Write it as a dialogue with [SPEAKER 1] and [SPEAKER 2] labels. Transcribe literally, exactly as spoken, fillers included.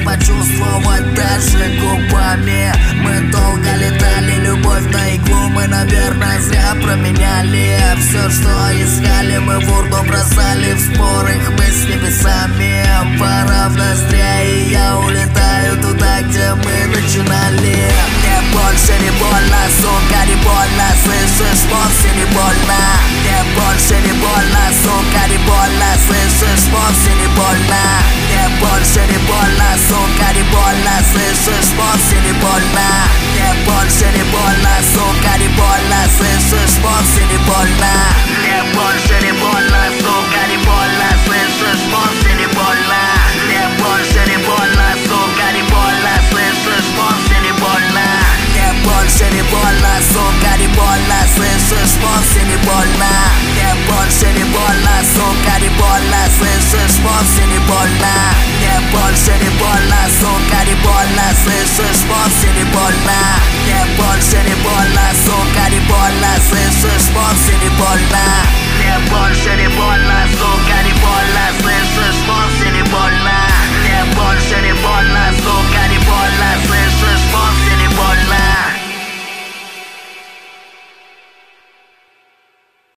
[SPEAKER 1] почувствовать даже губами. Мы долго летали, любовь на иглу мы, наверное, зря променяли. Все, что искали, мы в урну бросали, в спор их мыслями сами. Пора в ноздря, и я улетаю туда, где мы начинали. Мне больше не больно, сука, не больно, слышишь, вовсе не больно. Мне больше не больно, сука, не больно, слышишь, вовсе не больно. Мне больше не больно, сука, не больно, слышишь, вовсе не больно. Мне больше не больно, сука, не больно, слышишь, вовсе не больно. Мне больше не больно, сука, не больно, слышишь, вовсе не больно. Мне больше не больно, сука, не больно, слышишь, вовсе не больно. Мне больше не больно, сука, не больно, слышишь, вовсе не больно. Мне больше не больно, сука, не больно, слышишь, вовсе не больно. Мне больше не больно, сука, не больно, слышишь, вовсе не больно. Мне больше не больно, сука, не больно, слышишь, вовсе не больно. Мне больше не больно, сука, не больно,